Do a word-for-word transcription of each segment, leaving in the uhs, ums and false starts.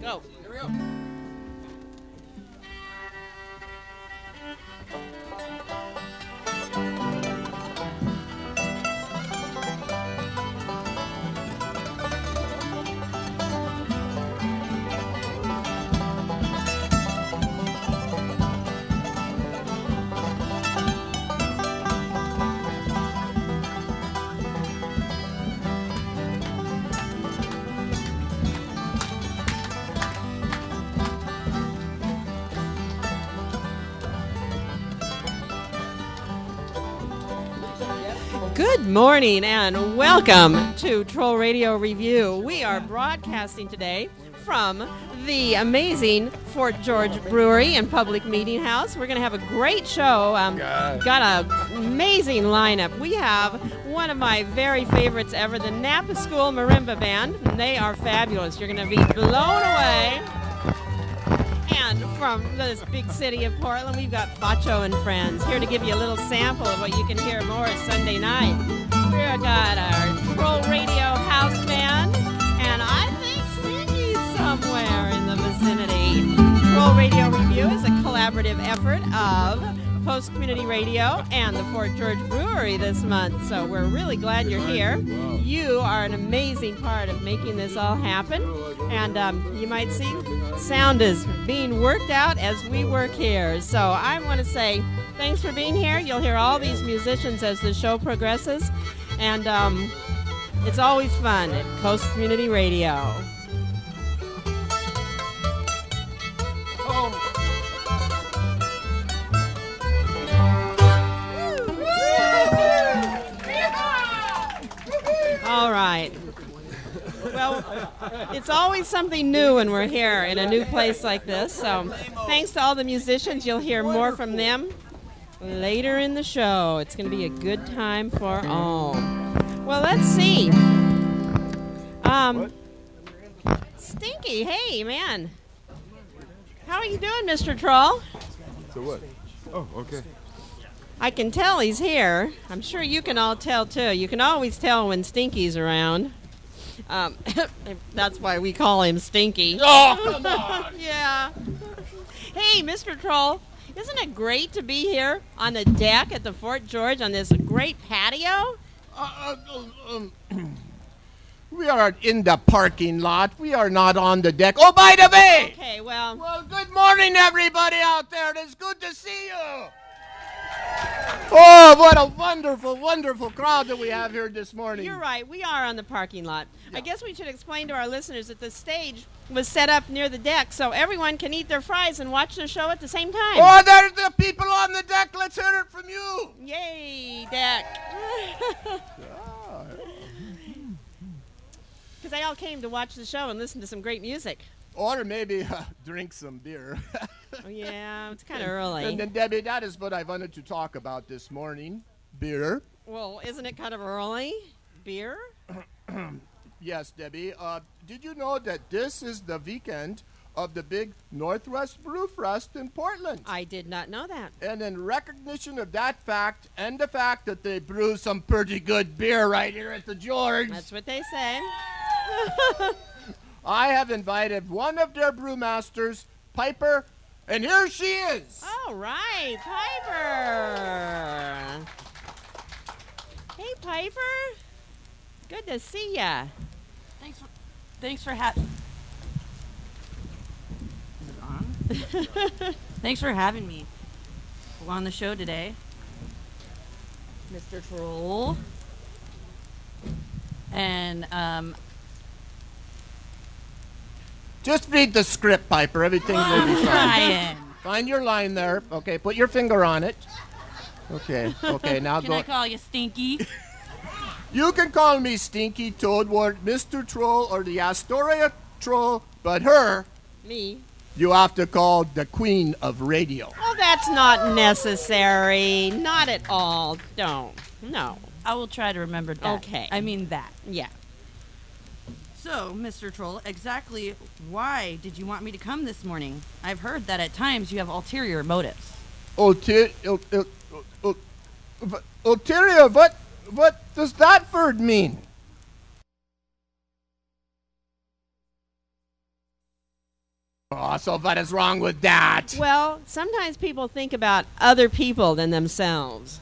Go. Here we go. Good morning and welcome to Troll Radio Review. We are broadcasting today from the amazing Fort George Brewery and Public Meeting House. We're going to have a great show. Um, got an amazing lineup. We have one of my very favorites ever, the Napa School Marimba Band. And they are fabulous. You're going to be blown away. And from this big city of Portland, we've got Facho and Friends here to give you a little sample of what you can hear more Sunday night. We've got our Troll Radio House Band, and I think Stinky's somewhere in the vicinity. Troll Radio Review is a collaborative effort of Post Community Radio and the Fort George Brewery this month, so we're really glad you're here. You are an amazing part of making this all happen, and um, you might see sound is being worked out as we work here. So I want to say thanks for being here. You'll hear all these musicians as the show progresses, and um, it's always fun at Coast Community Radio. Home. All right. Well, it's always something new when we're here in a new place like this. So thanks to all the musicians. You'll hear more from them later in the show. It's going to be a good time for all. Well, let's see. Um, Stinky, hey, man. How are you doing, Mister Troll? So what? Oh, okay. I can tell he's here. I'm sure you can all tell, too. You can always tell when Stinky's around. Um, that's why we call him Stinky. Oh, come on. Yeah. Hey, Mister Troll, isn't it great to be here on the deck at the Fort George on this great patio? Uh, uh, um, we are in the parking lot. We are not on the deck. Oh, by the way! Okay, well... Well, good morning, everybody out there. It's good to see you. Oh, what a wonderful, wonderful crowd that we have here this morning. You're right. We are on the parking lot. Yeah. I guess we should explain to our listeners that the stage was set up near the deck so everyone can eat their fries and watch the show at the same time. Oh, there's the people on the deck. Let's hear it from you. Yay, deck. Because they all came to watch the show and listen to some great music. Or maybe uh, drink some beer. Oh, yeah, it's kind of early. And then, Debbie, that is what I wanted to talk about this morning. Beer. Well, isn't it kind of early? Beer? Yes, Debbie. Uh, did you know that this is the weekend of the big Northwest Brew Fest in Portland? I did not know that. And in recognition of that fact and the fact that they brew some pretty good beer right here at the George, That's what they say. I have invited one of their brewmasters, Piper, and here she is. All right, Piper. Hey, Piper. Good to see ya. Thanks for, thanks for having. Is it on? Thanks for having me on the show today, Mister Troll. And um, Just read the script, Piper. Everything will be fine. Ryan, Find your line there. Okay, put your finger on it. Okay, okay, now can go. I call you Stinky? You can call me Stinky, Toadwort, Mister Troll, or the Astoria Troll, but her, Me. you have to call the Queen of Radio. Oh, that's not necessary. Not at all. Don't. No. I will try to remember that. Okay. I mean that. Yeah. So, Mister Troll, exactly why did you want me to come this morning? I've heard that at times you have ulterior motives. Ulter- ul- ul- ul- ul- ulterior, what, what does that word mean? Oh, so what is wrong with that? Well, sometimes people think about other people than themselves.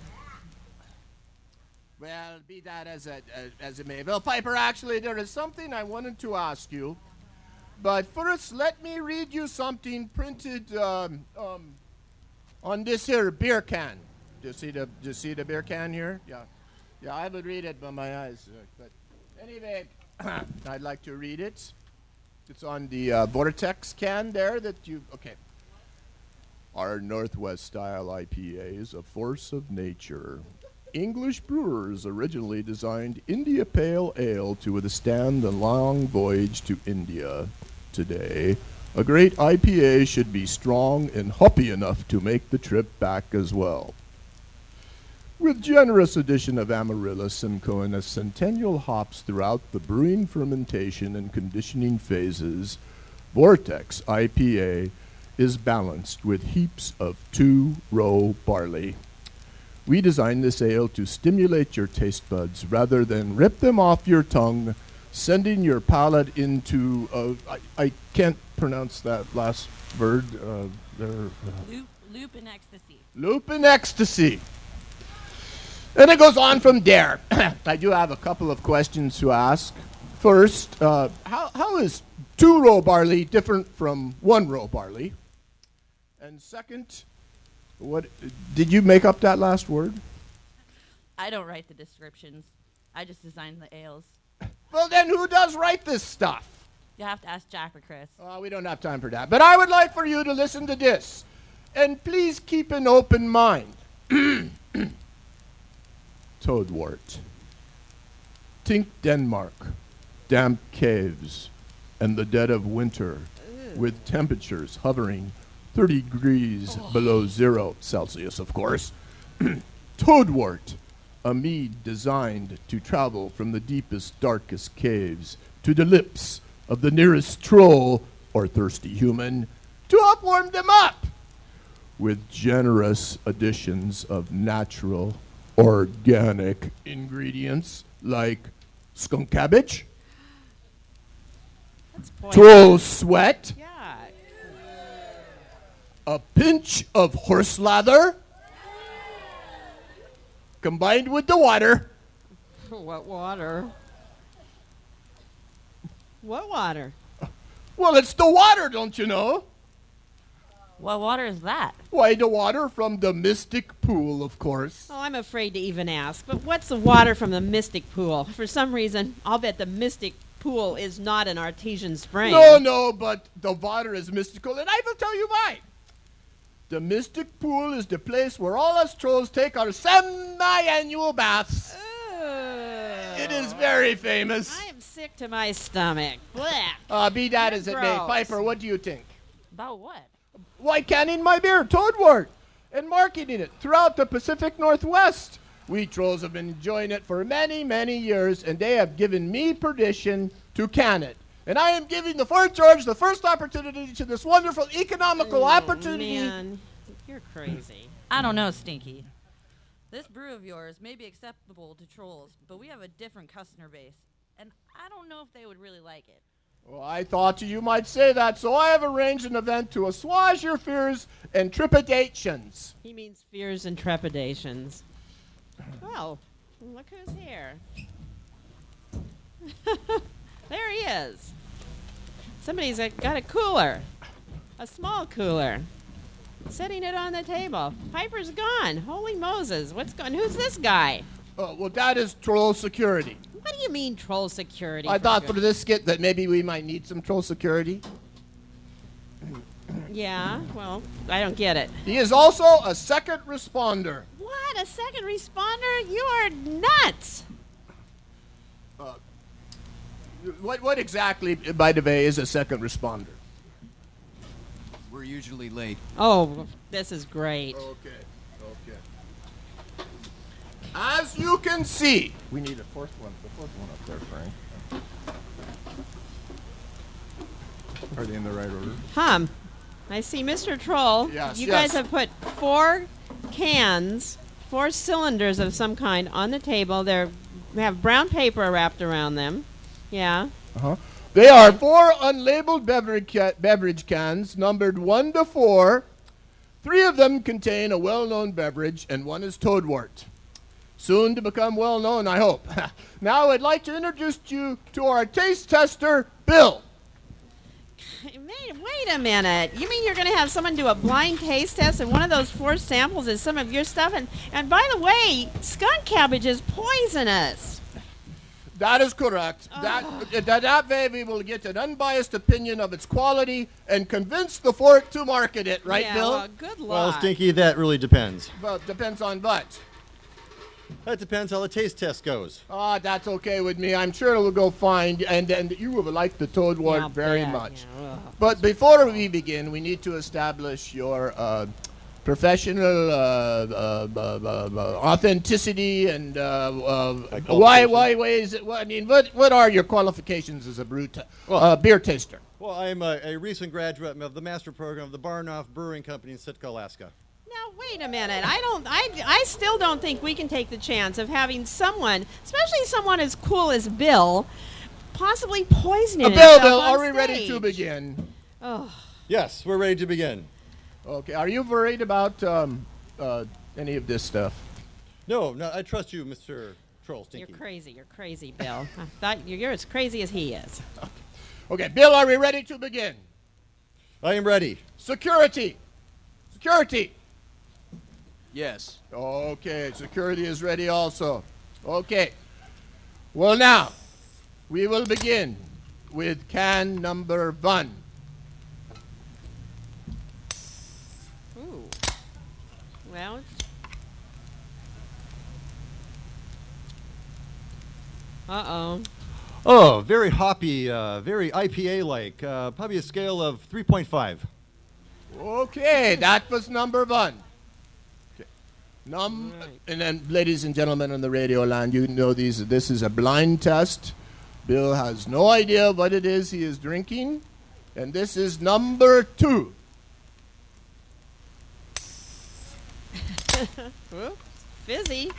Well, be that as it, as it may. Well, Piper, actually, there is something I wanted to ask you. But first, let me read you something printed um, um, on this here beer can. Do you see the Do you see the beer can here? Yeah, yeah. I would read it by my eyes, uh, but anyway, I'd like to read it. It's on the uh, Vortex can there that you. Okay. Our Northwest style I P A is a force of nature. English brewers originally designed India Pale Ale to withstand the long voyage to India. Today, a great I P A should be strong and hoppy enough to make the trip back as well. With generous addition of Amaryllis, Simcoe, and Centennial hops throughout the brewing, fermentation, and conditioning phases, Vortex I P A is balanced with heaps of two-row barley. We designed this ale to stimulate your taste buds rather than rip them off your tongue, sending your palate into, uh, I, I can't pronounce that last word. Uh, there, uh, Loop, loop and ecstasy. Loop and ecstasy. And it goes on from there. I do have a couple of questions to ask. First, uh, how, how is two-row barley different from one-row barley? And second, what did you make up that last word? I don't write the descriptions. I just design the ales. Well, then who does write this stuff? You have to ask Jack or Chris. Uh, we don't have time for that. But I would like for you to listen to this. And please keep an open mind. Toadwort. Think Denmark, damp caves, and the dead of winter, with temperatures hovering thirty degrees oh. below zero Celsius, of course. Toadwort, a mead designed to travel from the deepest, darkest caves to the lips of the nearest troll or thirsty human to help warm them up, with generous additions of natural, organic ingredients like skunk cabbage, troll sweat, Yeah. a pinch of horse lather, combined with the water. What water? What water? Well, it's the water, don't you know? What water is that? Why, the water from the Mystic Pool, of course. Oh, I'm afraid to even ask. But what's the water from the Mystic Pool? For some reason, I'll bet the Mystic Pool is not an artesian spring. No, no, but the water is mystical, and I will tell you why. The Mystic Pool is the place where all us trolls take our semi-annual baths. Oh. It is very famous. I am sick to my stomach. Blech. Uh, be that You're as it may. gross. Piper, what do you think? About what? Why canning my beer, Toadwort, and marketing it throughout the Pacific Northwest. We trolls have been enjoying it for many, many years, and they have given me permission to can it. And I am giving the Fort George the first opportunity to this wonderful economical Oh, opportunity. man. You're crazy. I don't know, Stinky. This brew of yours may be acceptable to trolls, but we have a different customer base, and I don't know if they would really like it. Well, I thought you might say that, so I have arranged an event to assuage your fears and trepidations. He means fears and trepidations. Oh, look who's here. There he is. Somebody's uh, got a cooler, a small cooler, setting it on the table. Piper's gone. Holy Moses, what's going? Who's this guy? Uh, well, that is troll security. What do you mean troll security? I thought good- for this skit that maybe we might need some troll security. Yeah, well, I don't get it. He is also a second responder. What? A second responder? You are nuts. What, what exactly, by the way, is a second responder? We're usually late. Oh, this is great. Okay, okay. As you can see, we need a fourth one. The fourth one up there, Frank. Are they in the right order? Hum. I see Mister Troll. Yes, you yes. guys have put four cans, four cylinders of some kind on the table. They're, they have brown paper wrapped around them. Yeah. Uh-huh. They are four unlabeled beverage, ca- beverage cans numbered one to four. Three of them contain a well-known beverage, and one is Toadwort. Soon to become well-known, I hope. Now I'd like to introduce you to our taste tester, Bill. Wait, wait a minute. You mean you're going to have someone do a blind taste test and one of those four samples is some of your stuff? And, and by the way, skunk cabbage is poisonous. That is correct. That, that, that way we will get an unbiased opinion of its quality and convince the fort to market it, right, yeah, Bill? Well, good luck. Well, Stinky, that really depends. Well, it depends on what. That depends how the taste test goes. Ah, that's okay with me. I'm sure it'll go fine, and, and you will like the Toadwort Yeah, very yeah, much. yeah, ugh. But before we begin, we need to establish your uh, professional uh, uh, uh, uh, uh, authenticity and uh, uh, My why, qualifications? why, why is it? What, I mean, what, what are your qualifications as a brew ta- Well- uh, beer taster? Well, I'm a, a recent graduate of the master program of the Barnoff Brewing Company in Sitka, Alaska. Now, wait a minute. I don't. I, I still don't think we can take the chance of having someone, especially someone as cool as Bill, possibly poisoning Uh, Bill, himself Bill, on are we ready to stage. begin? Oh, Yes, we're ready to begin. Okay, are you worried about um, uh, any of this stuff? No, no, I trust you, Mister Troll you're Stinky. crazy. You're crazy, Bill. I thought you're, you're as crazy as he is. Okay, Bill, are we ready to begin? I am ready. Security! Security! Yes. Okay, security is ready also. Okay. Well, now, we will begin with can number one. Ooh. Well, it's- uh-oh. Oh, very hoppy, uh, very I P A-like. Uh, probably a scale of three point five. Okay, that was number one. Okay. Num- Right. And then, ladies and gentlemen on the radio land, you know these. This is a blind test. Bill has no idea what it is he is drinking. And this is number two. Oops. Fizzy.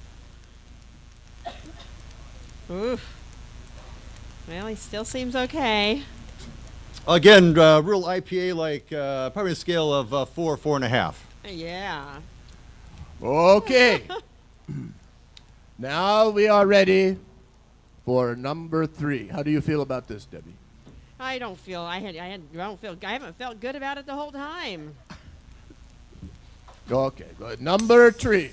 Oof. Well, he still seems okay. Again, uh, real I P A-like, uh, probably a scale of uh, four, four and a half. Yeah. Okay. Now we are ready for number three. How do you feel about this, Debbie? I don't feel. I had. I had. I don't feel. I haven't felt good about it the whole time. Okay, good. Number three.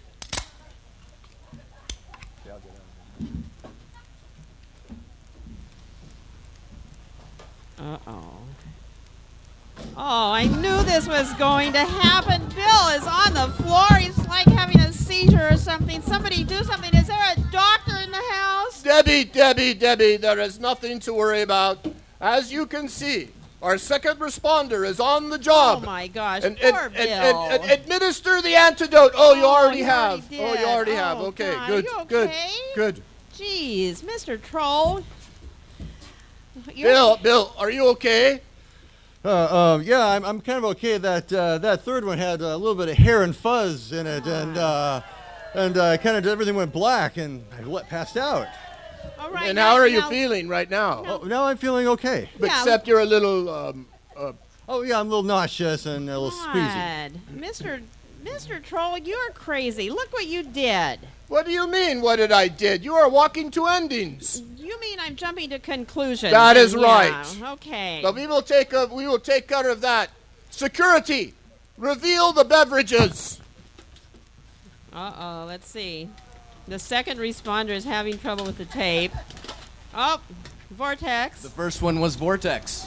Uh oh. Oh, I knew this was going to happen. Bill is on the floor. He's like having a seizure or something. Somebody do something. Is there a doctor in the house? Debbie, Debbie, Debbie, there is nothing to worry about. As you can see, our second responder is on the Oh job. my gosh, And, poor and, Bill. and, and administer the antidote. Oh, you Oh, already you have. already Oh, you did. already have. Oh, Okay, God. good, Are you good, okay? good. Jeez, Mister Troll. You're- Bill, Bill, are you okay? Uh, uh, yeah, I'm, I'm kind of okay. That uh, that third one had a little bit of hair and fuzz in it, and uh, and uh, kind of everything went black, and I let, passed out. All right. And now- how are you now- feeling right now? Oh, now I'm feeling okay. Yeah. Except you're a little, um, uh, Oh yeah, I'm a little nauseous and a little squeezy. God, Mister Mister Troll, you're crazy. Look what you did. what do you mean, what did I did? You are walking to endings. You mean I'm jumping to conclusions? That is and- right. Yeah, okay. But we will take a, we will take care of that. Security, reveal the beverages. Uh-oh, let's see. The second responder is having trouble with the tape. Oh, Vortex. The first one was Vortex.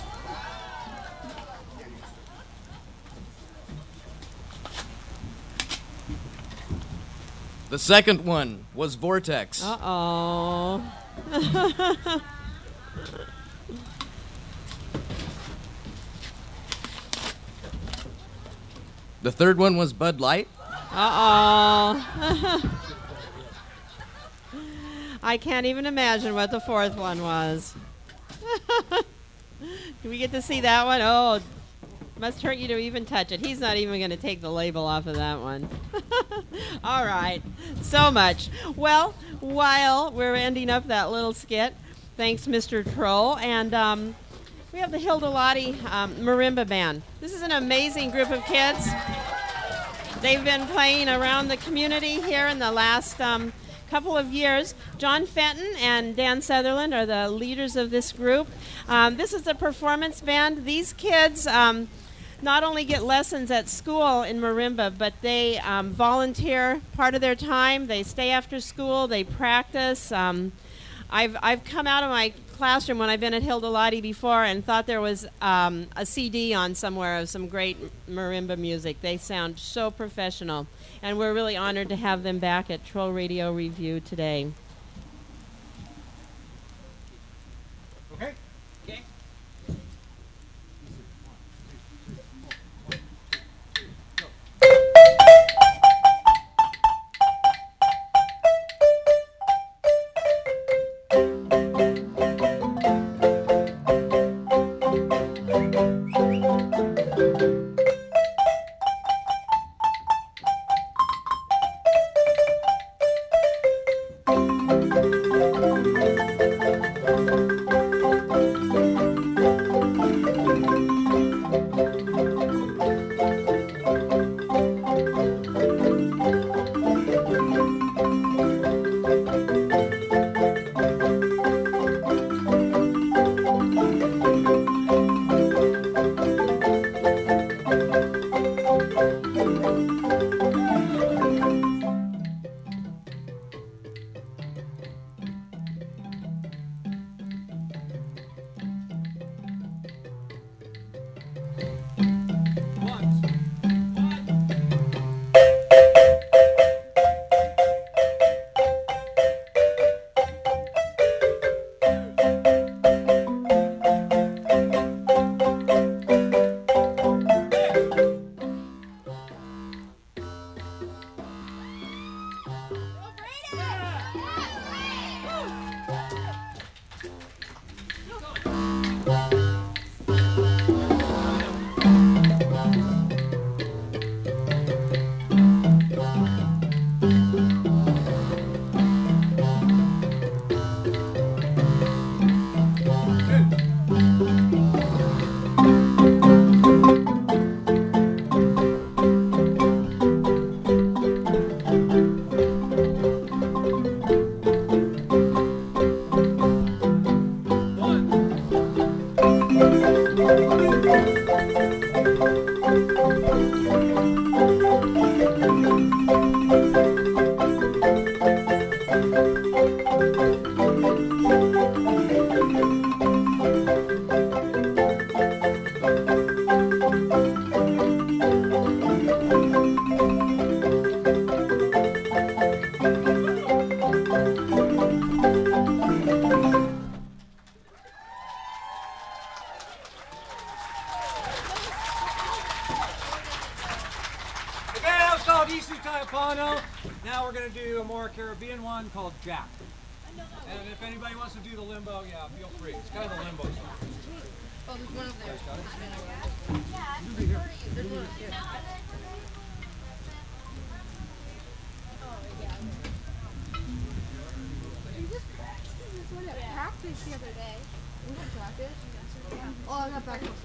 The second one was Vortex. Uh-oh. The third one was Bud Light. Uh-oh. I can't even imagine what the fourth one was. Do we get to see that one? Oh, must hurt you to even touch it. He's not even going to take the label off of that one. All right. So much. Well, while we're ending up that little skit, Thanks, Mister Troll. And um, we have the Hilda Lottie um, Marimba Band. This is an amazing group of kids. They've been playing around the community here in the last um, couple of years. John Fenton and Dan Sutherland are the leaders of this group. Um, this is a performance band. These kids um, not only get lessons at school in marimba, but they um, volunteer part of their time. They stay after school. They practice. Um, I've, I've come out of my classroom when I've been at Hilda Lottie before and thought there was um, a C D on somewhere of some great marimba music. They sound so professional, and we're really honored to have them back at Troll Radio Review today. Okay. Okay. Now we're going to do a more Caribbean one called Jack. And if anybody wants to do the limbo, yeah, feel free. It's kind of a limbo song. Oh, there's one up there. Here. There's one up here. Practice the other day. We had practice. Oh, I got practice.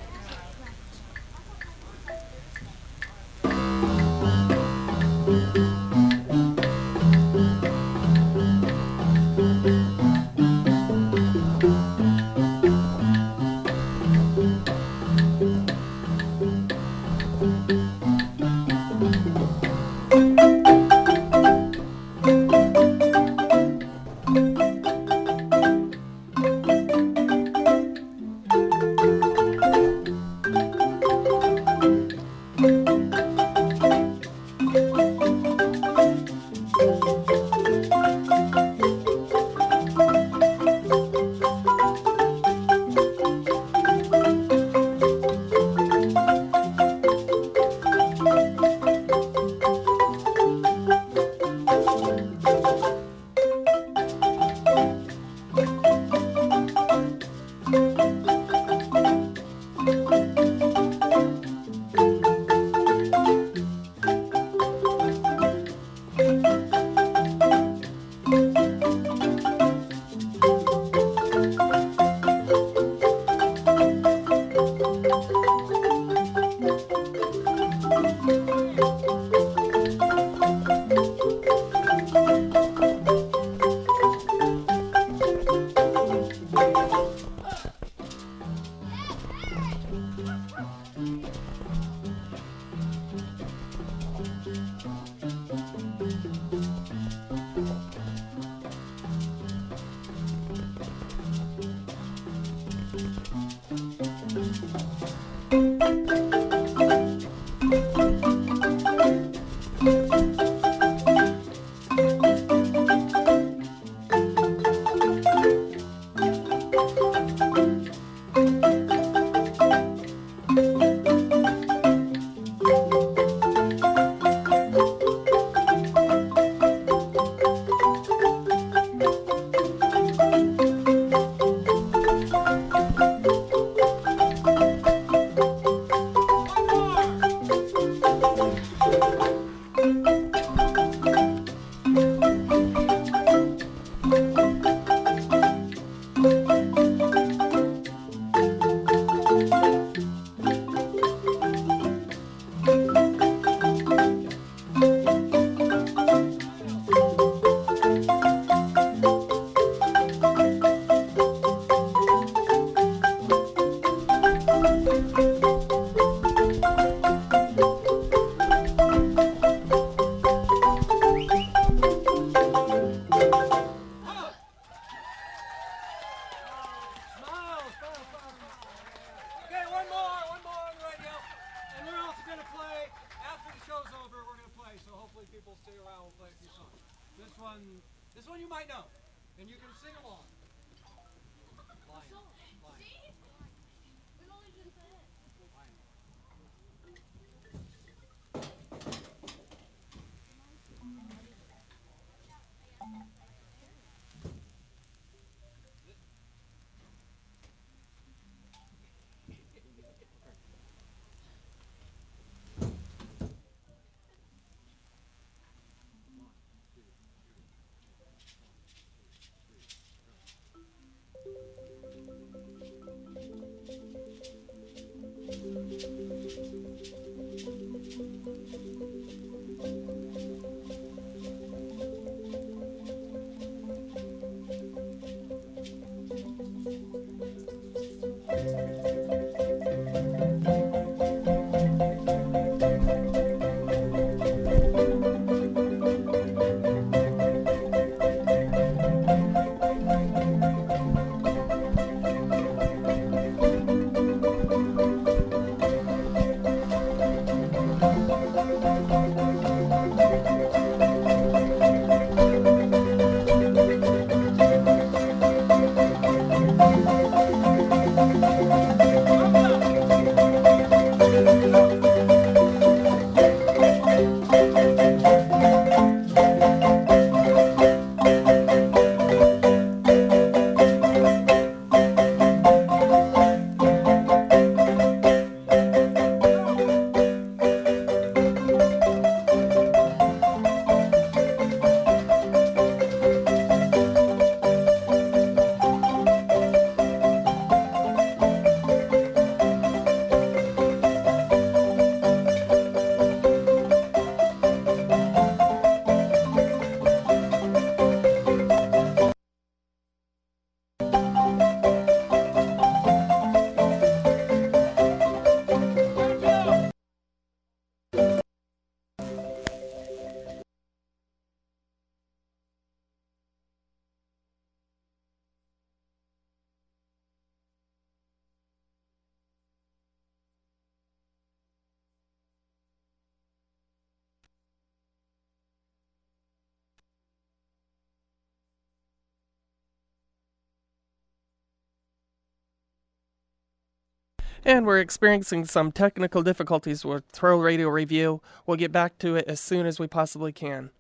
And we're experiencing some technical difficulties with Throw Radio Review. We'll get back to it as soon as we possibly can.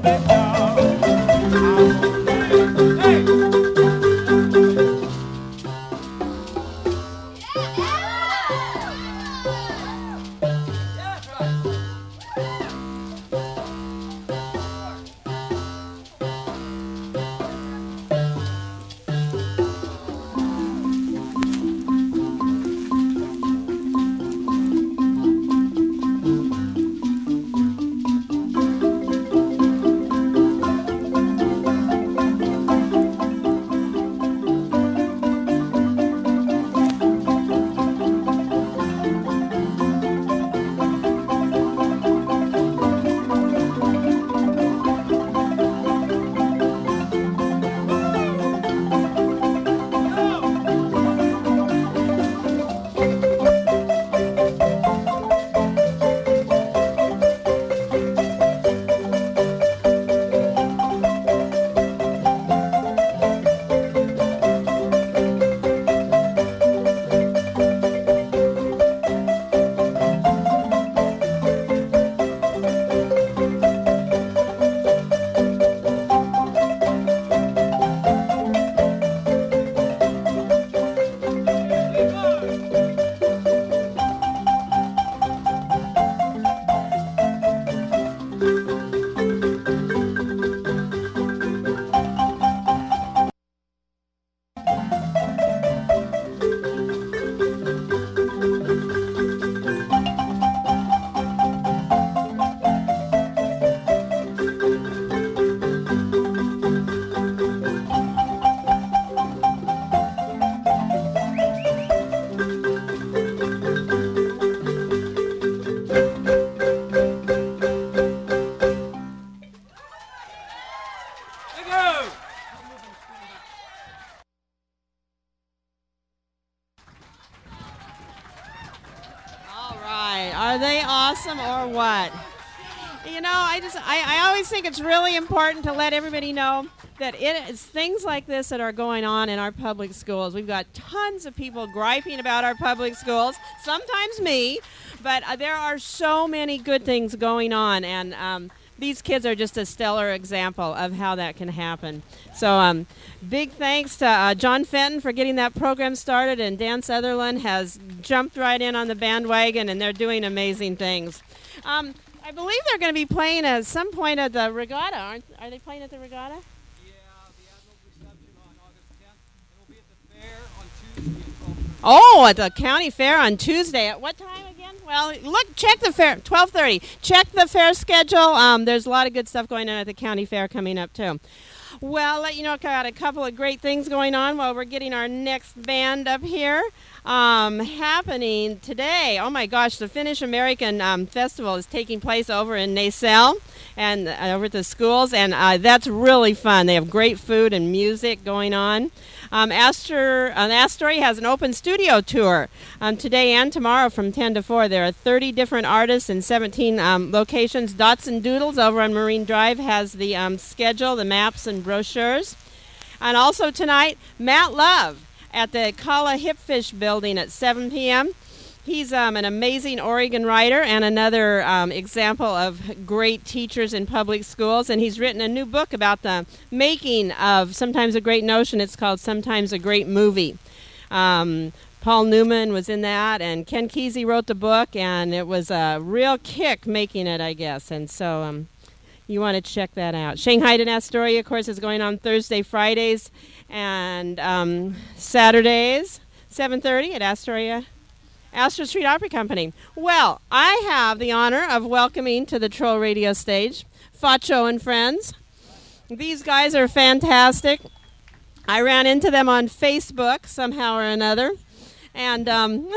it down. Hey! Are they awesome or what? You know, I just I, I always think it's really important to let everybody know that it is things like this that are going on in our public schools. We've got tons of people griping about our public schools, sometimes me, but uh, there are so many good things going on, and um, these kids are just a stellar example of how that can happen. So um, big thanks to uh, John Fenton for getting that program started, and Dan Sutherland has jumped right in on the bandwagon, and they're doing amazing things. Um, I believe they're going to be playing at some point at the regatta, aren't are they playing at the regatta? Yeah, the Admiral's reception on August tenth. It'll be at the fair on Tuesday. Oh, at the county fair on Tuesday. At what time again? Well, look, check the fair, twelve thirty. Check the fair schedule. Um, there's a lot of good stuff going on at the county fair coming up, too. Well, I'll let you know, I've got a couple of great things going on while we're getting our next band up here. Um, happening today. Oh my gosh, the Finnish American um, Festival is taking place over in Nacelle and uh, over at the schools, and uh, that's really fun. They have great food and music going on. Um, Astor, uh, Astory has an open studio tour um, today and tomorrow from ten to four. There are thirty different artists in seventeen um, locations. Dots and Doodles over on Marine Drive has the um, schedule, the maps and brochures. And also tonight, Matt Love at the Kala Hipfish building at seven p.m. He's um, an amazing Oregon writer and another um, example of great teachers in public schools. And he's written a new book about the making of Sometimes a Great Notion. It's called Sometimes a Great Movie. Um, Paul Newman was in that, and Ken Kesey wrote the book, and it was a real kick making it, I guess. And so um, you want to check that out. Shanghai and Astoria, of course, is going on Thursday, Fridays, and um, Saturdays, seven thirty at Astoria. Astor Street Opera Company. Well, I have the honor of welcoming to the Troll Radio stage Facho and Friends. These guys are fantastic. I ran into them on Facebook somehow or another, and um,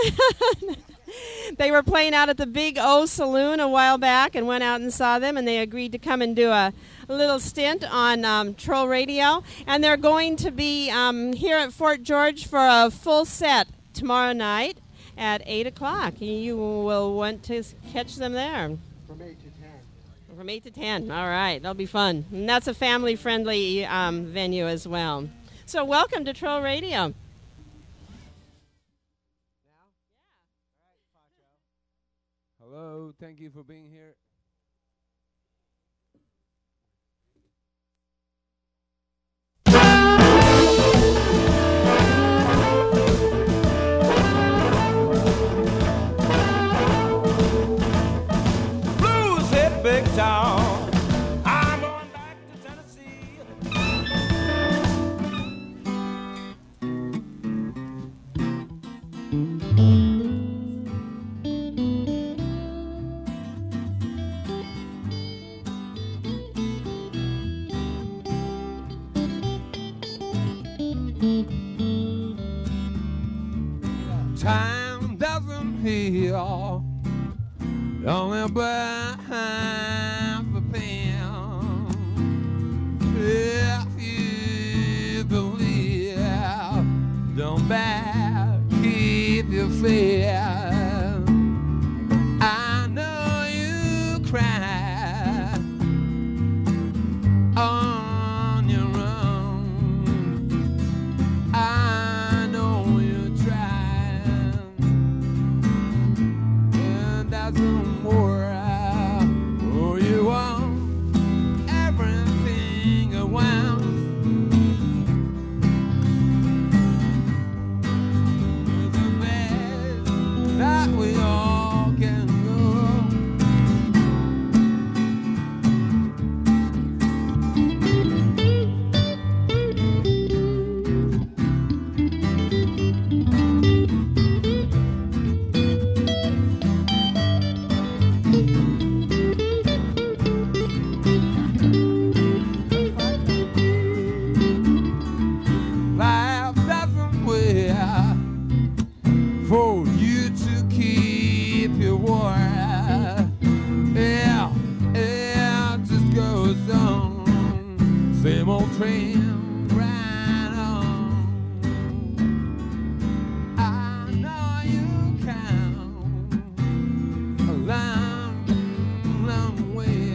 they were playing out at the Big O Saloon a while back, and went out and saw them, and they agreed to come and do a, a little stint on um, Troll Radio, and they're going to be um, here at Fort George for a full set tomorrow night at eight o'clock. You will want to catch them there. From eight to ten. From eight to ten. All right. That'll be fun. And that's a family-friendly um, venue as well. So welcome to Troll Radio. Hello. Thank you for being here. big town. I'm going back to Tennessee. Time doesn't heal, only by half a pen. If you believe, don't back, keep your faith. I know you cry on your own. I know you try, and doesn't worry. Oh, you want everything at once. It's the best that we all can go. Life doesn't wait for you to keep your word. Yeah, yeah, it just goes on. Same old train, right on. I know you count a long, long way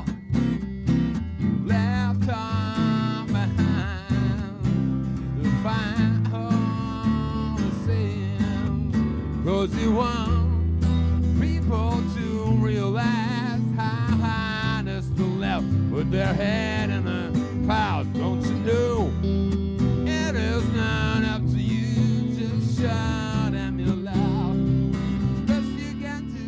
left on behind to find all the same. 'Cause you want people to realize how high they're still left with their head in the clouds. Don't you know it is not up to you? Just shout at me loud. Best you can do.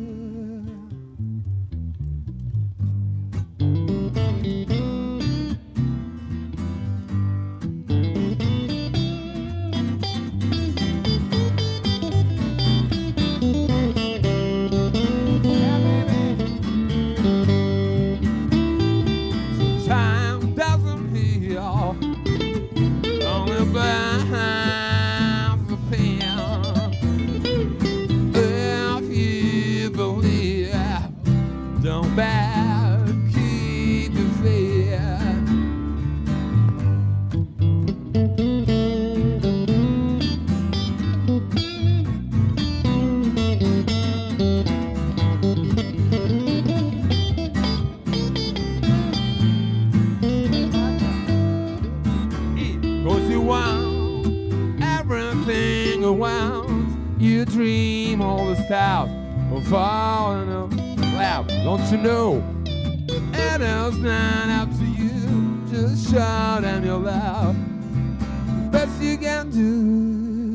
Time doesn't heal, only by half a pen. If you believe, don't back, keep your faith. Cause you want everything around. You dream all the stars of falling in cloud. Don't you know it is not up to you? Just shout and you're loud. Best you can do.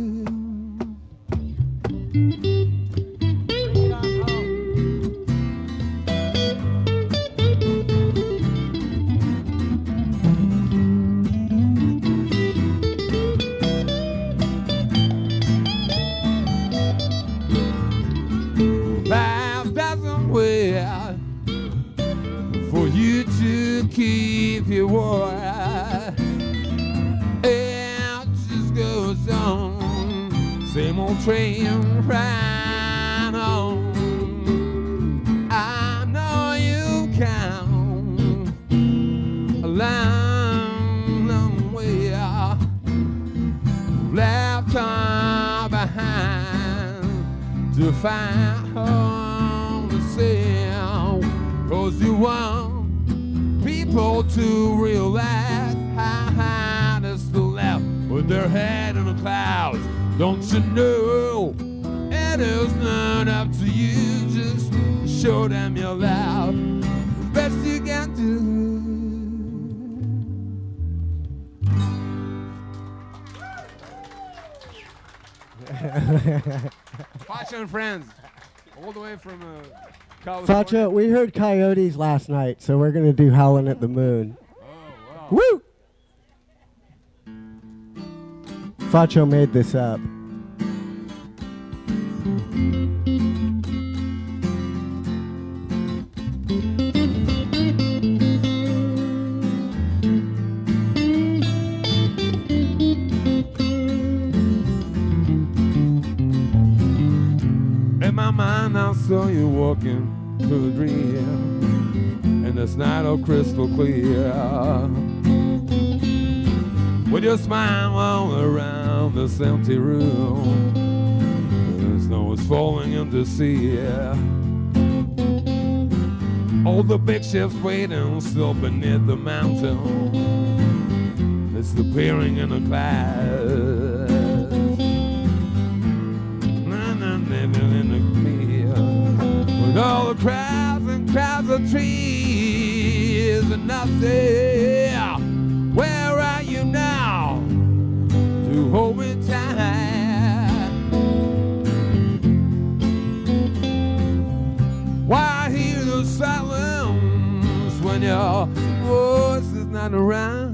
Life doesn't wait for you to keep your word. It just goes on, same old train, right on. I know you count a long, long way left on behind to find home to sing. 'Cause you want people to realize how high they're still left with their head in the clouds. Don't you know it is not up to you? Just show them you're loud. Best you can do. Watching friends, all the way from uh, California? Facho, we heard coyotes last night, so we're gonna do Howlin' at the Moon. Oh, wow. Woo! Facho made this up. In my mind, I saw you walking through a dream, and it's not all crystal clear. With your smile all around this empty room, the snow is falling in the sea. All the big ships waiting still beneath the mountain. It's disappearing in the clouds. In the clear, with all the crowds and crowds of trees, and I say, where are you now to hold me tight? Why hear the silence when your voice is not around?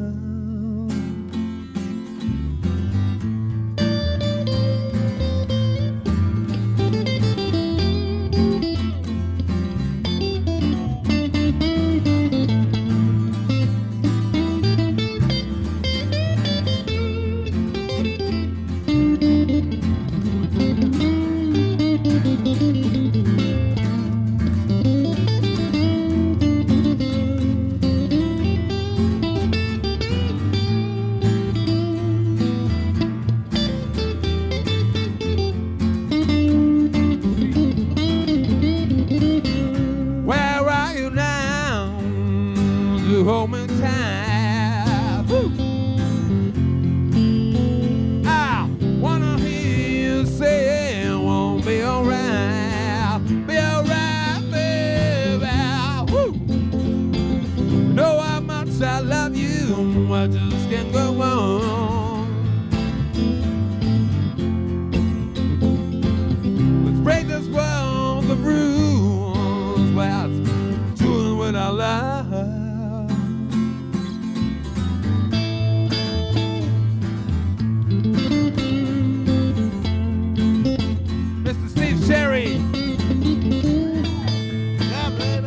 Hold me tight. Woo. I wanna hear you say it won't be alright, be alright, baby. Woo. You know how much I love you, I just can't go on. Let's break this world of rules, let's do it with our love. Sherry. Yeah, baby.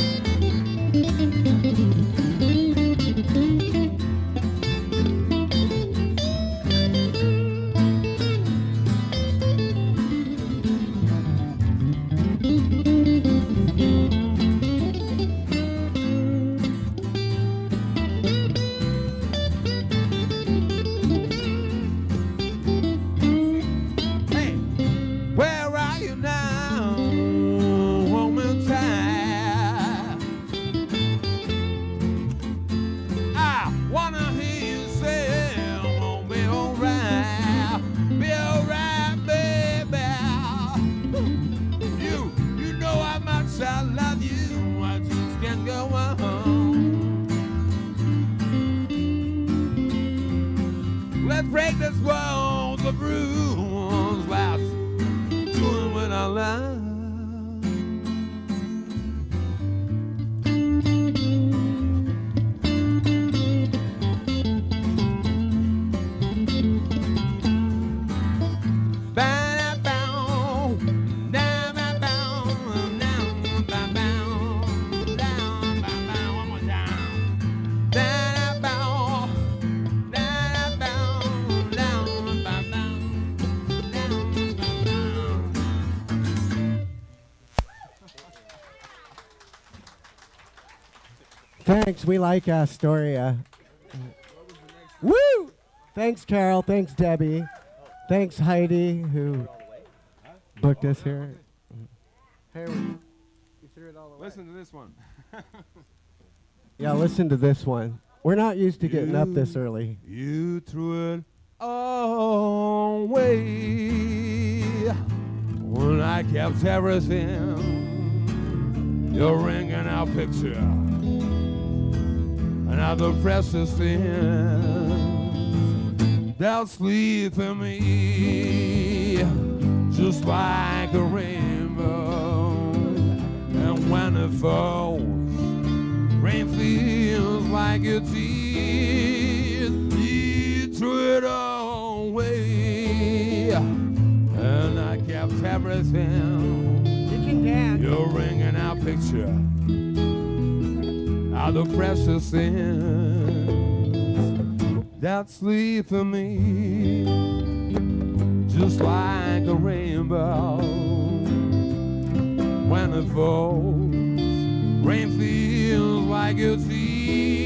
Let's break this world of rules, let's do it with our love. Thanks, we like Astoria. Woo! Thanks, Carol. Thanks, Debbie. Thanks, Heidi, who booked us here. Hey, you threw it all away. Listen to this one. Yeah, listen to this one. We're not used to getting you, up this early. You threw it all away when I kept everything. Your ring and our picture, and other precious things that sleep in me, just like a rainbow. And when it falls, rain feels like it's tears. You threw it all away, and I kept everything. You can dance. Your ring and our picture are the precious things that sleep in me, just like a rainbow when it falls. Rain feels like it's here.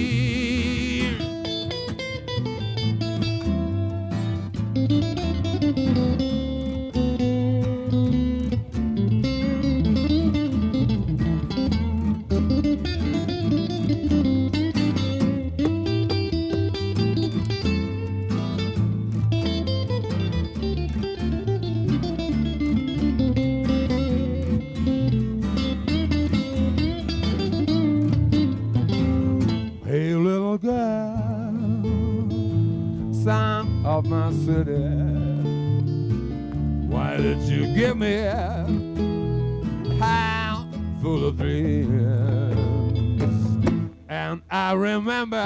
Hey little girl, son of my city, why did you give me a heart full of dreams? And I remember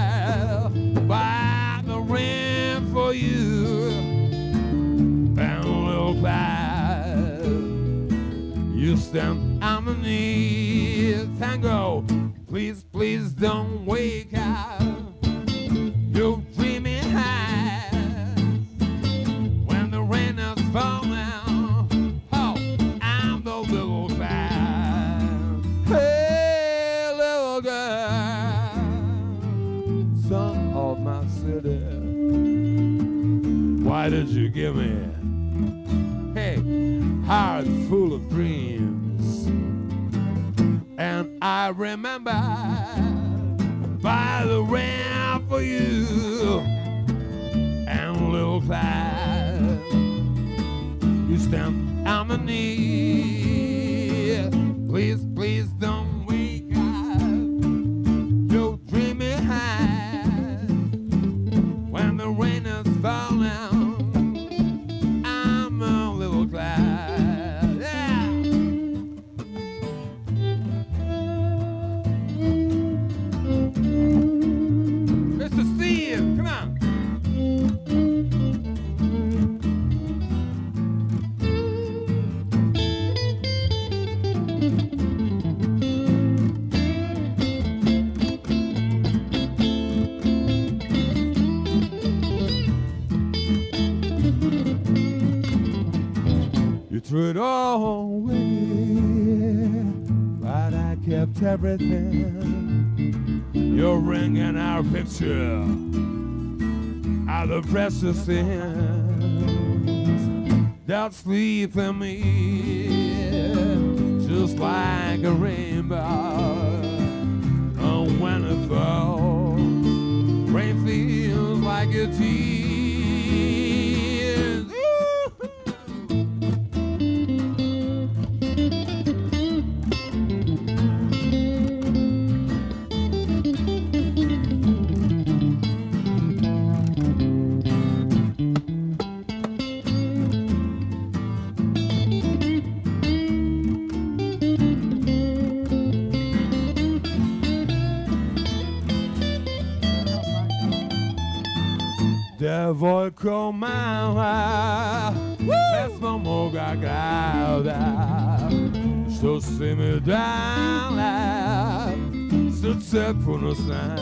by the rain for you and a little cloud. You stand on the knees and go, please, please don't wake up. You're dreaming high when the rain is falling. Oh, I'm the little cloud. Hey, little girl, son of my city, why did you give me, hey, heart full of dreams? And I remember by the rain for you and a little cloud. You stand on the knee. Please, please don't wake up. You're dreaming high when the rain is falling. I'm a little cloud. Yeah. Mister Steve, come on. You threw it all away, but I kept everything. Your ring and our picture are the precious things that sleep in me, just like a rainbow. Oh, when it falls, rain feels like a tear. Voi com'ama pesma moga grada što si mi dala srce puno sna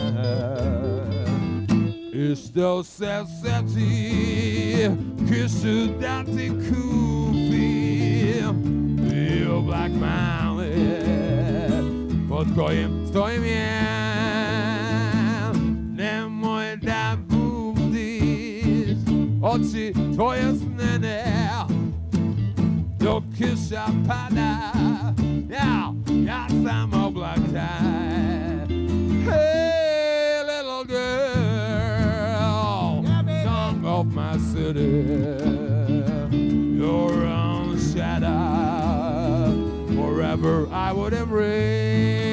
i što se sjeti kišu da ti kupim i oblak mali pod kojim stojim ja. Nemoj da oči tvoje snene dok kiša pada, ja, ja sam oblak taj. Hey, little girl, song of my city, your own shadow, forever I would embrace.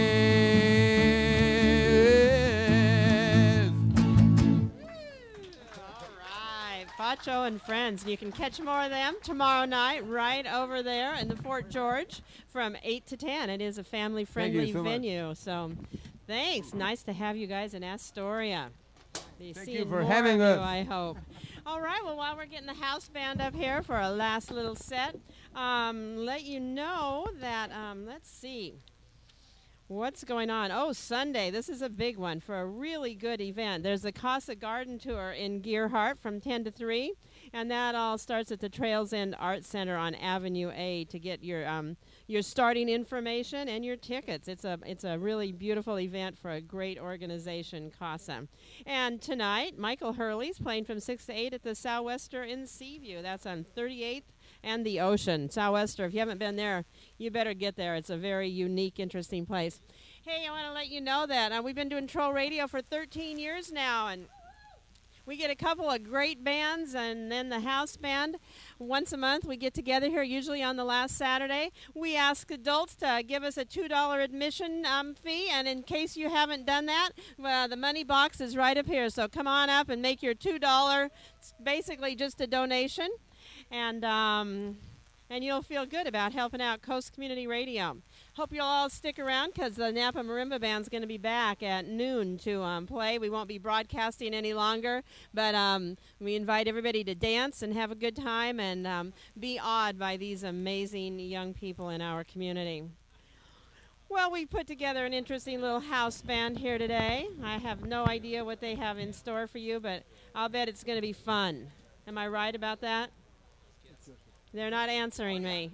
Groucho and Friends. And you can catch more of them tomorrow night right over there in the Fort George from eight to ten. It is a family-friendly so venue. Much. So thanks. Nice to have you guys in Astoria. Be Thank seeing you for more having of us. you, I hope. All right, well, while we're getting the house band up here for a last little set, um, let you know that, um, let's see. What's going on? Oh, Sunday. This is a big one for a really good event. There's the Casa Garden Tour in Gearhart from ten to three, and that all starts at the Trails End Art Center on Avenue A to get your um, your starting information and your tickets. It's a it's a really beautiful event for a great organization, Casa. And tonight, Michael Hurley's playing from six to eight at the Sou'wester in Seaview. That's on thirty-eighth and the Ocean. Sou'wester, if you haven't been there, you better get there. It's a very unique, interesting place. Hey, I want to let you know that uh, we've been doing Troll Radio for thirteen years now, and we get a couple of great bands, and then the house band. Once a month, we get together here, usually on the last Saturday. We ask adults to give us a two dollar admission um, fee, and in case you haven't done that, uh, the money box is right up here. So come on up and make your two dollars. It's basically just a donation, and um, and you'll feel good about helping out Coast Community Radio. Hope you'll all stick around because the Napa Marimba Band's going to be back at noon to um, play. We won't be broadcasting any longer, but um, we invite everybody to dance and have a good time and um, be awed by these amazing young people in our community. Well, we put together an interesting little house band here today. I have no idea what they have in store for you, but I'll bet it's going to be fun. Am I right about that? They're not answering me.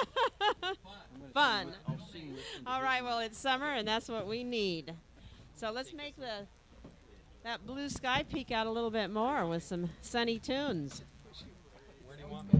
Fun. All right, well, it's summer, and that's what we need. So let's make the that blue sky peek out a little bit more with some sunny tunes. Where do you want me?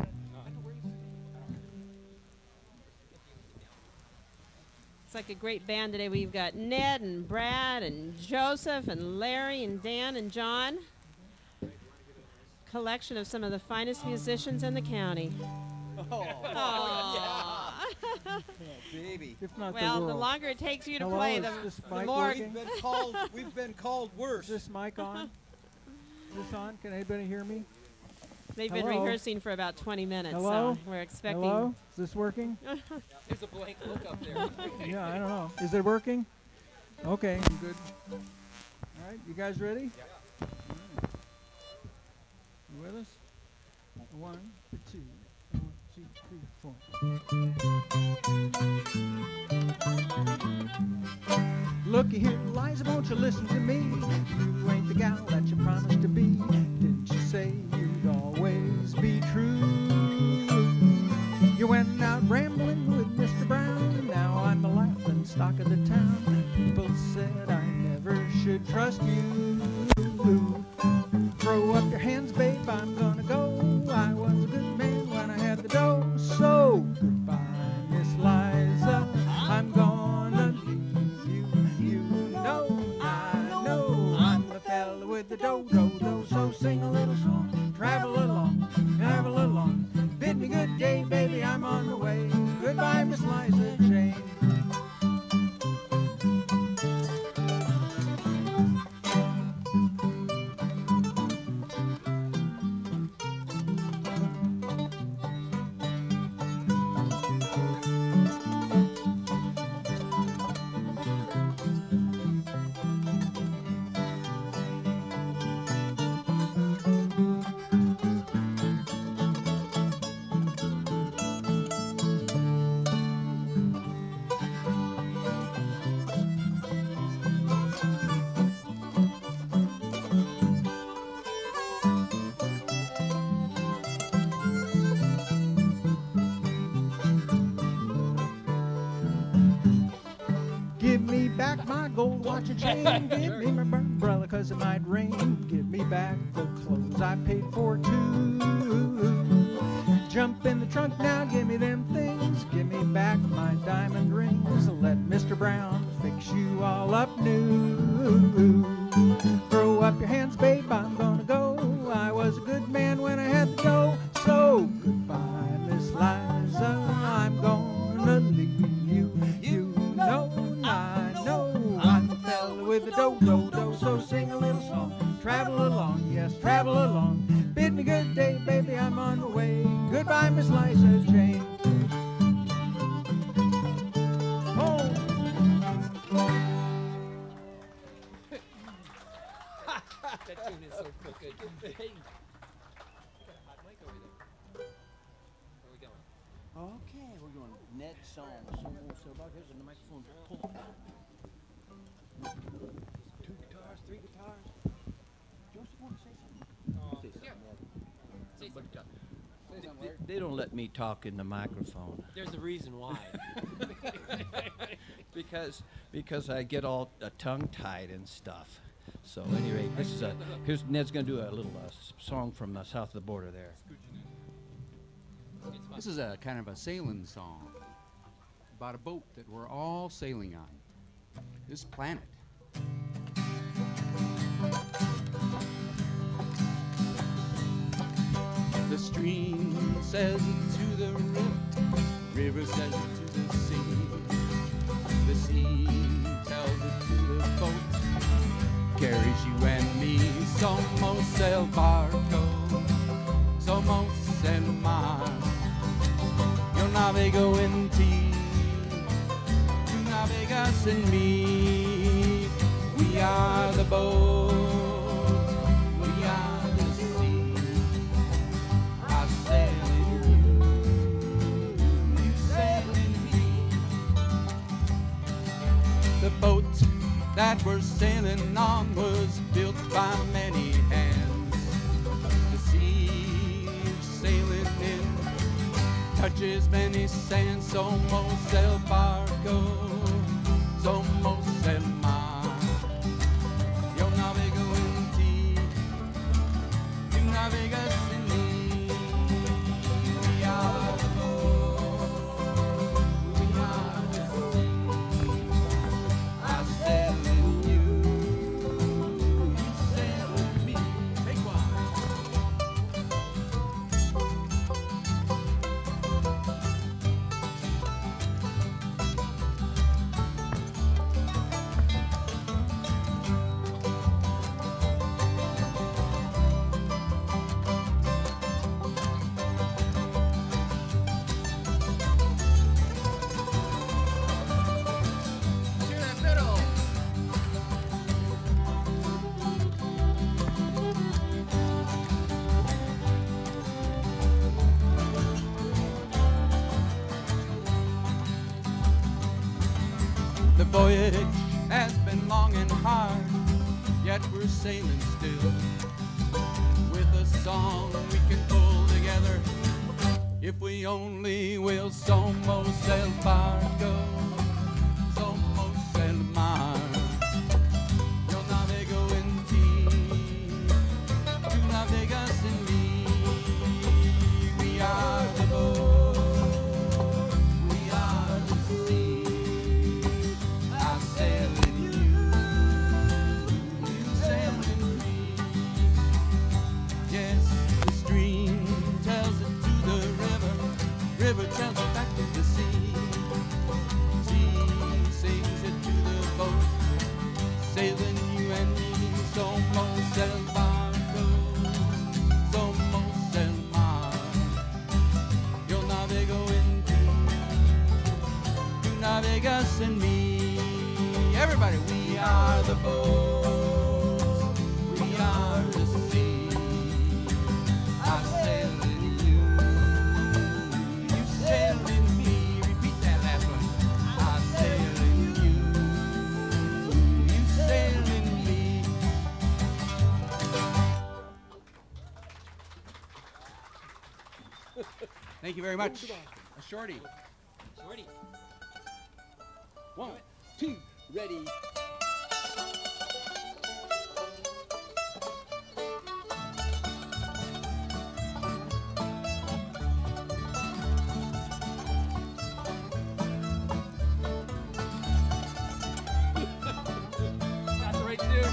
It's like a great band today. We've got Ned and Brad and Joseph and Larry and Dan and John. Collection of some of the finest musicians in the county. Oh, yeah. baby. If not Well, the, the world. longer it takes you to Hello, play, is the, this the mic more. working? We've been called. We've been called worse. Is this mic on? Is this on? Can anybody hear me? They've Hello? been rehearsing for about twenty minutes, Hello? so we're expecting. Hello? Is this working? There's a blank look up there. Yeah, I don't know. Is it working? Okay, I'm good. All right, you guys ready? Yeah. You with us? One, two, one, two, three, four. Looky here, Liza, won't you listen to me? You ain't the gal that you promised to be. Didn't you say you'd always be true? You went out rambling with Mister Brown. Now I'm the laughing stock of the town. People said I never should trust you. Throw up your hands, babe, I'm gonna go. I was a good man when I had the dough. So goodbye, Miss Liza, I'm gonna leave you. You know, I know, I'm the fella with the dough, dough, dough. So sing a little song, travel along, travel along. Bid me good day, baby, I'm on the way. Goodbye, Miss Liza Jane. Give me back my gold watch and chain. Give me my umbrella cause it might rain. Give me back the clothes I paid for too. Jump in the trunk now, give me them things. Give me back my diamond rings. Let Mister Brown fix you all up new. Throw up your hands, babe, I'm gonna go. I was a good man when I had the dough. So goodbye, Miss Liza, I'm gonna leave you. You know, I know, I'm the fella with the dough, dough, dough. So sing a little song, travel along, yes, travel along. Bid me good day, good. Hey. I got a hot mic over there. Where are we going? Okay, we're going Ned song. So we'll so about here's the microphone. Pull. Two guitars, three guitars. Joseph, want to say something? Oh, say something. yeah. Ned. Say something. They, they, they don't let me talk in the microphone. There's a reason why. because because I get all uh, tongue tied and stuff. So anyway, this is a here's Ned's gonna do a little uh, s- song from the south of the border there. This is a kind of a sailing song about a boat that we're all sailing on. This planet. The stream says it to the river, river says it to the sea. The sea tells it to the boat, carries you and me. Somos el barco, somos el mar. Yo navego en ti, tú navegas en mí. We are the boat, we are the sea. I sail in you, you sail in me. The boat that we're sailing on was built by many hands. The sea you're sailing in touches many sands. Somos el barco, somos el mar. Yo navego en ti, tú navegas en mí. We are the boat, we are the sea. I sail in you, you sail in me. Make one. To the middle. The voyage has been long and hard, yet we're sailing still. With a song we can pull together, if we only will. Somos el barco, somos el mar. Yo navego en ti, tú navegas en mí. We are the boat, we are the sea. I sail in you, you sail in me. Yes, the stream tells it to the river, river tells it back to the sea. Sea sings it to the boat, sailing you and me. Somos el barco, somos el mar. Yo navego en ti, tú navegas en mí. Everybody, we are the boat, we are the sea. I sail in you, you sail in me. Repeat that last one. I sail in you, you sail in me. Thank you very much. A shorty. Shorty. One, two, ready. That's the right tune.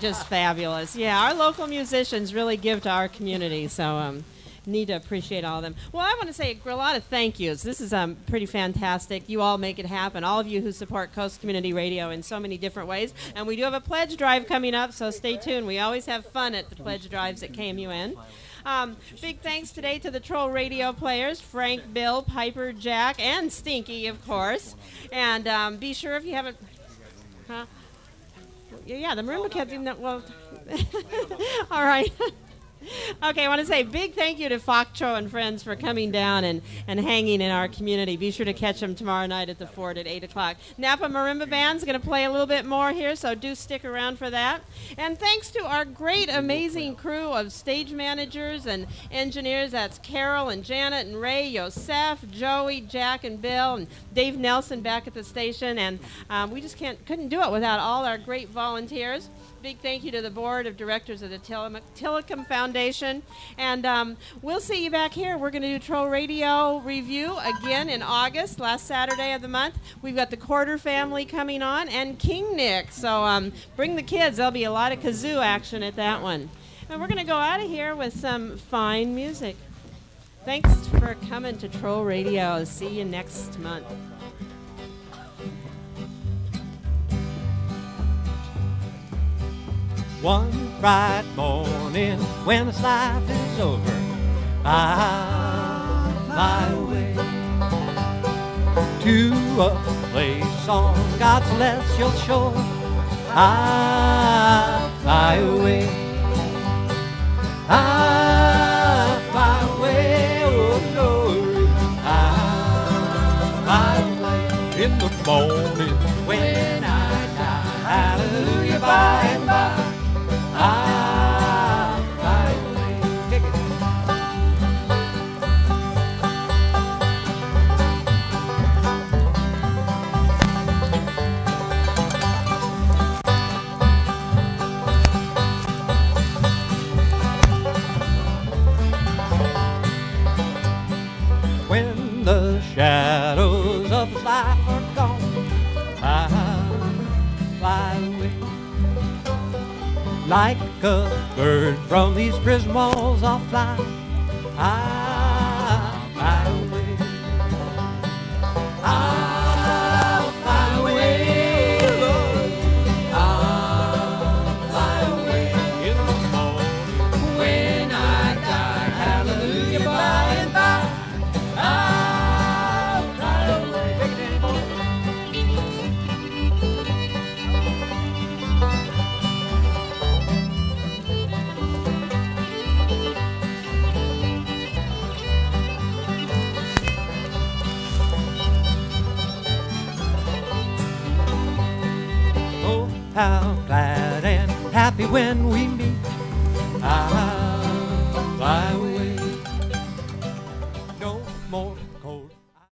just fabulous. Yeah, our local musicians really give to our community, so um, need to appreciate all of them. Well, I want to say a lot of thank yous. This is um, pretty fantastic. You all make it happen, all of you who support Coast Community Radio in so many different ways. And we do have a pledge drive coming up, so stay tuned. We always have fun at the pledge drives at K M U N. Um, big thanks today to the Troll Radio players, Frank, Bill, Piper, Jack, and Stinky, of course. And um, be sure if you haven't... Huh? Yeah, the marimba cat didn't... Well, all right. Okay, I want to say a big thank you to Foxtro and friends for coming down and, and hanging in our community. Be sure to catch them tomorrow night at the Fort at eight o'clock. Napa Marimba Band's going to play a little bit more here, so do stick around for that. And thanks to our great, amazing crew of stage managers and engineers. That's Carol and Janet and Ray, Yosef, Joey, Jack, and Bill, and Dave Nelson back at the station. And um, we just can't couldn't do it without all our great volunteers. Big thank you to the board of directors of the Tillicum, Tillicum Foundation. And um, we'll see you back here. We're going to do Troll Radio Review again in August, last Saturday of the month. We've got the Quarter family coming on and King Nick. So um, bring the kids. There'll be a lot of kazoo action at that one. And we're going to go out of here with some fine music. Thanks for coming to Troll Radio. See you next month. One bright morning when this life is over, I'll fly away to a place on God's celestial shore. I'll fly away, I'll fly away, oh Lord, I'll fly away in the morning when I die. Hallelujah, by and by. I'll fly away. Kick it. When the shadows of this life are gone, I'll fly away. Like a bird from these prison walls I'll fly, I'll fly away, I'll fly away, Lord, I'll fly away in the morning when I die. Hallelujah, by and by, I'll fly away. How glad and happy when we meet. I'll fly away.